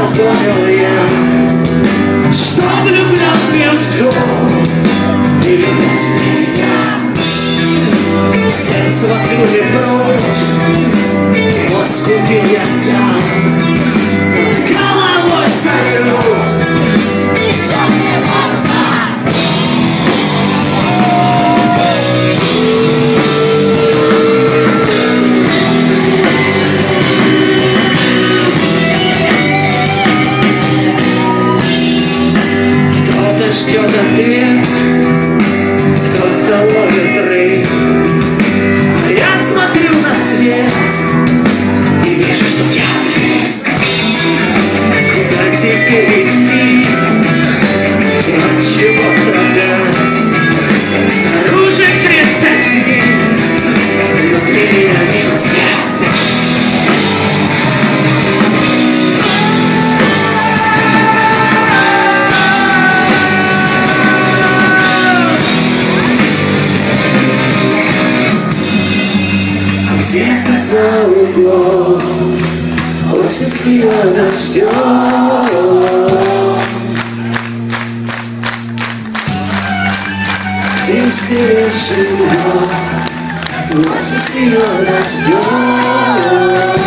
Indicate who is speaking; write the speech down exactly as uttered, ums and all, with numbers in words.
Speaker 1: понял я, что влюблен я в то, и любит меня. Сердце вокруг не прочь, мозг убил я сам, головой салют. Ждет ответ, кто-то ловит рыб, а я смотрю на свет и вижу, что я влип. Куда теперь идти, от чего страдать? Снаружи к тридцати, внутри меня минус пять. Где-то за углом осень с ее дождем, день скорее живет, осень с ее дождем.